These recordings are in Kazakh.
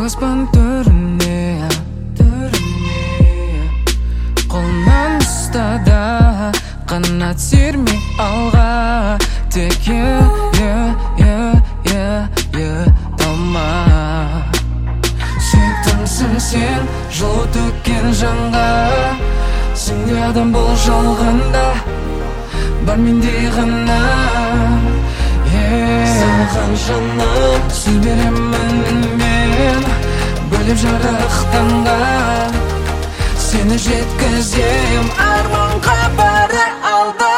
аспан төріне қолымнан ұста да қанат сермей алға тек талма. Сүйіктімсің сен жол төккен жанға, сенде адам бұл жалғанда бар менде ғана. Саған жаным сөз беремін мен, бөліп жарықтанған сені жеткізем арманға бәрі алда.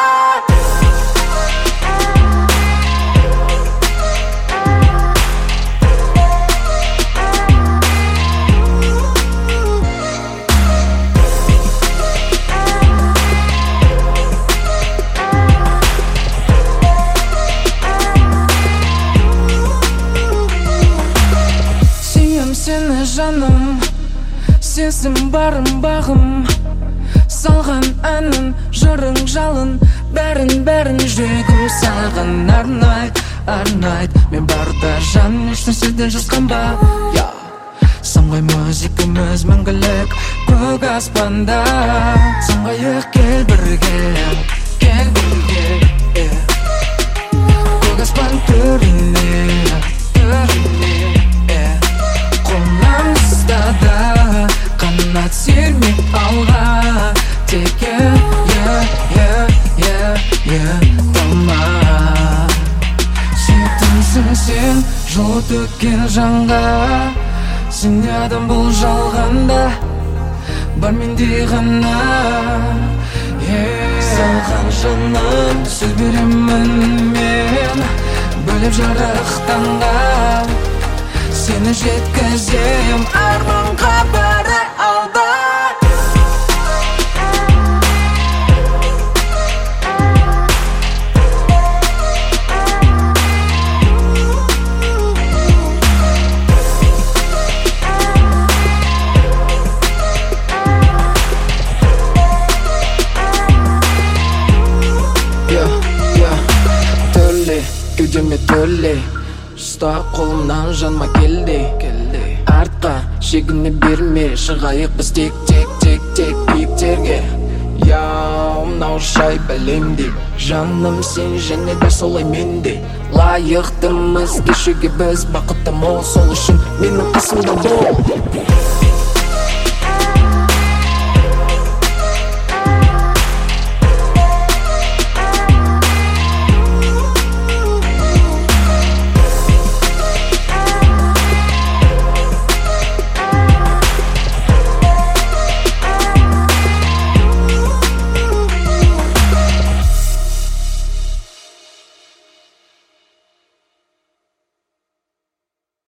Сені жаным, сезім барым бағым, салған әнін, жырың жалын, бәрін жүрегім саған арнайды. Мен барда жан ешнәрседен жасқанба, самғай музикамыз мәңгілік көк аспанда. Самғайық кел бірге көк аспан төріне қанат сермей алға тек талма. Сүйіктімсің сен жол төккен жанға, сенде адам бұл жалғанда бар менде ғана. Саған жаным сөз беремін мен, бөліп жарықтанған сені жеткізем арманға бәрі алда. Төле, кеудеме төле, ұста қолымнан жанма келді. Артқа шегіне берме, шығайық біз тек биіктерге. Мынау жай бәлемде, жаным сен және де солай менде. Лайықтымыз кешуге біз, бақытты мол, сол үшін менің қасымда бол.